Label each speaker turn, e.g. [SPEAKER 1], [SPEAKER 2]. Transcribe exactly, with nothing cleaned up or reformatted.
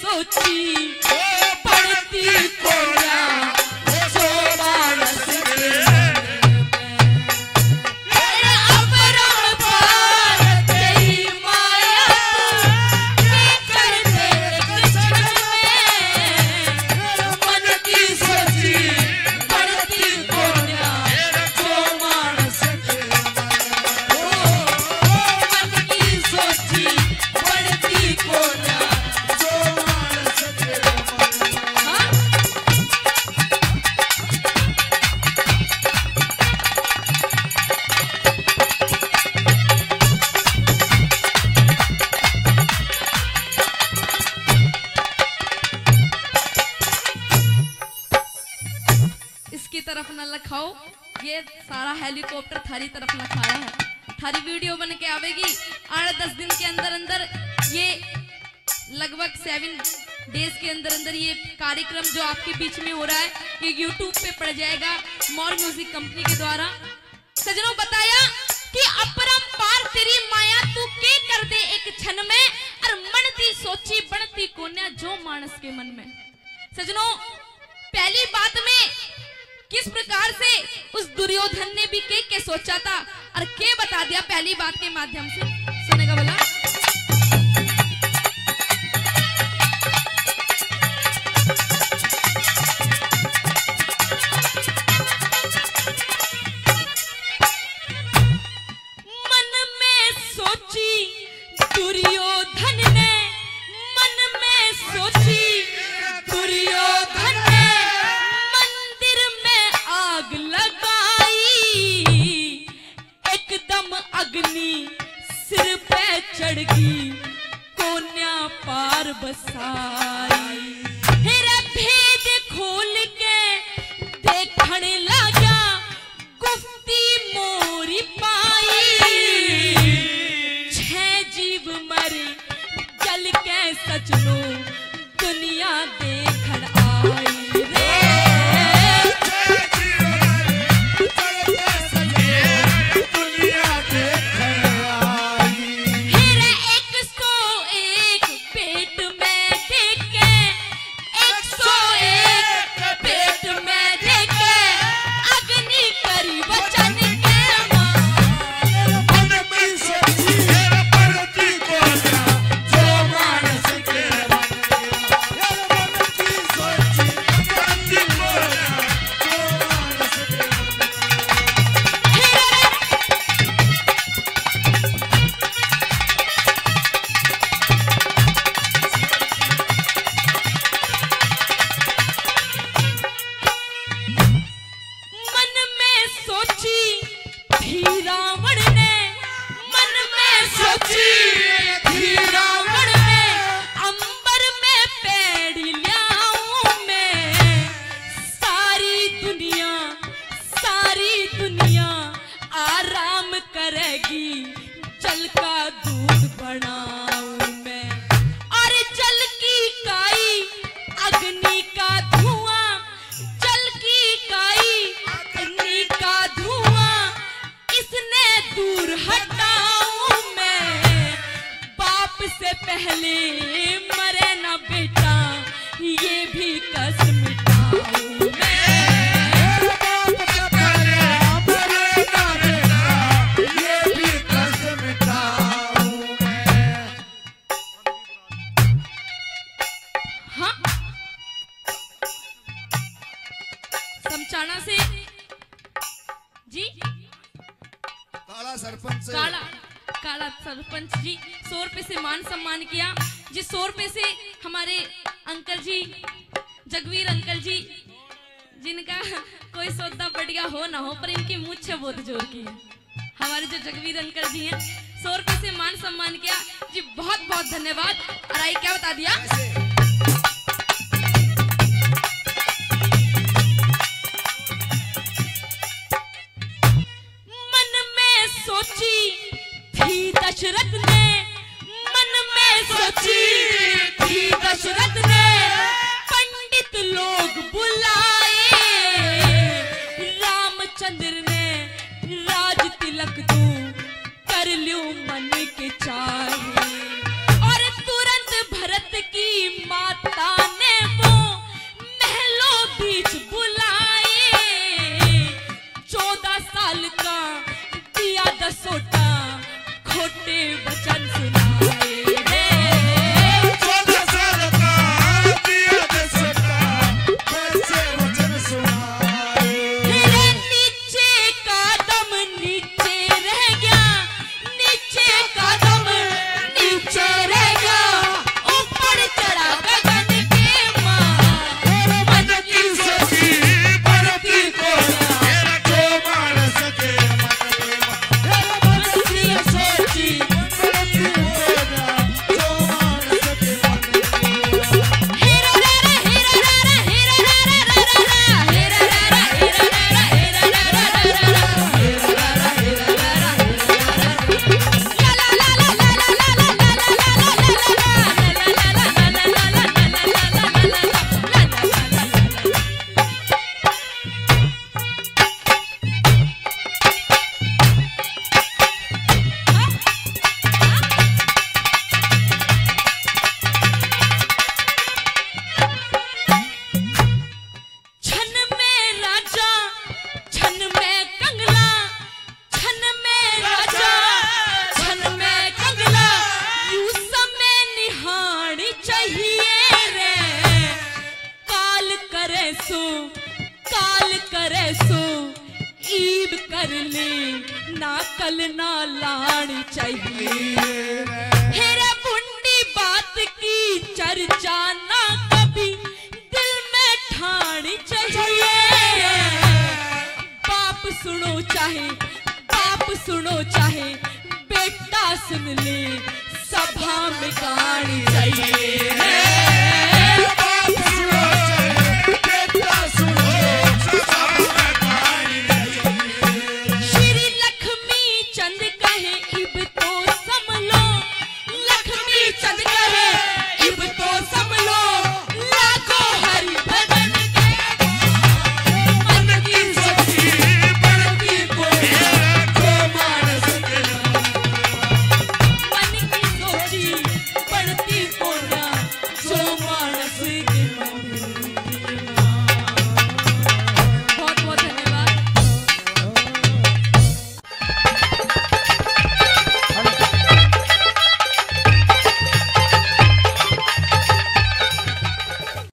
[SPEAKER 1] सोची पड़ती कोना जो मानस के अपरम पार तेरी माया के कर दे कृष्ण में मन की सोची पड़ती कोना जो मानस के मन की सोची पड़ती कोना जो मानस के हाँ? इसकी तरफ न लखाओ, ये सारा हेलीकॉप्टर थारी तरफ लखाया है। थारी वीडियो बन के आवेगी आठ दस दिन के अंदर अंदर, ये लगभग सेवन डेज के अंदर अंदर ये कार्यक्रम जो आपके बीच में हो रहा है ये यूट्यूब पे पड़ जाएगा मॉल म्यूजिक कंपनी के द्वारा। सजनों बताया कि अपरंपार तेरी माया तू के कर दे एक क्षण में, और मन दी सोची बढ़ती कोन्या जो मानस के मन में। सजनों पहली बात में किस प्रकार से उस दुर्योधन ने भी के के सोचा था और के बता दिया पहली बात के माध्यम से, सुनेगा बोला। मन में सोची दुर्योधन ने, मन में सोची दुर्योधन ने मंदिर में आग लगाई, एकदम अग्नि सिर पे चढ़ गई कोन्या पार बसाई। हेरा भेद खोल के देखण लगा गुफ्ती मोरी पाई, छह जीव मरे जल के सचनो दुनिया देखण आई रे। हेरा एक सौ एक पेट में देखे, एक सौ एक पेट में देखे अग्नि करी वचन के
[SPEAKER 2] मन की सोची पड़ती कोना जो मानस के मन की सोची पड़ती कोना जो मानस के
[SPEAKER 1] मन में सोची थी रावण ने, मन में सोची थी रावण ने अंबर में पेड़ ल्याऊं मैं, सारी दुनिया सारी दुनिया आराम करेगी जल का दूध बनाऊं मैं, और जल की काई अग्नि का धुआं, जल की काई अग्नि का धुआं इसने दूर हटाऊं मैं, बाप से पहले मरे ना बेटा ये भी कसम मिटाऊं मैं।
[SPEAKER 2] बाप से पहले मरे ना बेटा ये भी कसम मिटाऊं मैं।
[SPEAKER 1] हाँ समचाना से जी
[SPEAKER 2] काला सरपंच से
[SPEAKER 1] काला काला सरपंच जी सौ रुपए से मान सम्मान किया जी। सौ रुपए से हमारे अंकल जी जगवीर अंकल जी, जिनका कोई सौदा बढ़िया हो ना हो पर इनकी मुझे बहुत जोर की है, हमारे जो जगवीर अंकल जी हैं सौ रुपए से मान सम्मान किया जी। बहुत बहुत धन्यवाद। और आई क्या बता दिया
[SPEAKER 2] ऐसे
[SPEAKER 1] मन में सोची थी दशरथ ने, मन में सोची थी दशरथ ने पंडित लोग बुलाए, रामचंद्र ने राज तिलक तू कर ल्यूं मन के चाहे, और तुरंत भरत की माता सोटा खोटे वचन सुनाए रे।
[SPEAKER 2] चौदह साल का दिया दसटा कैसे वचन सुनाए।
[SPEAKER 1] रे नीचे का दम नीचे रह गया, नीचे का दम नीचे रह गया, ऊपर चढ़ा गगन के माँ
[SPEAKER 2] मन की सखी बढ़ती को जो मार सके मन में मन की सोची बढ़ती को जो मार सके मन में।
[SPEAKER 1] हीरा रा रा हीरा रा रा हीरा रा रा रा रा हीरा रा रा हीरा रा रा हीरा रा रा रा रा हीरा रा रा हीरा रा रा ला ला ला ला ला ला ला ला ला ला ला ला छन में राजा छन में कंगला, छन में राजा छन में कंगला, यूं समय निहारी चाहिए रे। काल करे सो काल करे सो ईब कर ले, ना कल ना लानी चाहिए। हेरा बुंडी बात की चर्चा ना कभी दिल में ठानी चाहिए। बाप सुनो चाहे बाप सुनो चाहे बेटा सुन ले, सभा में गानी चाहिए।
[SPEAKER 2] बाप सुनो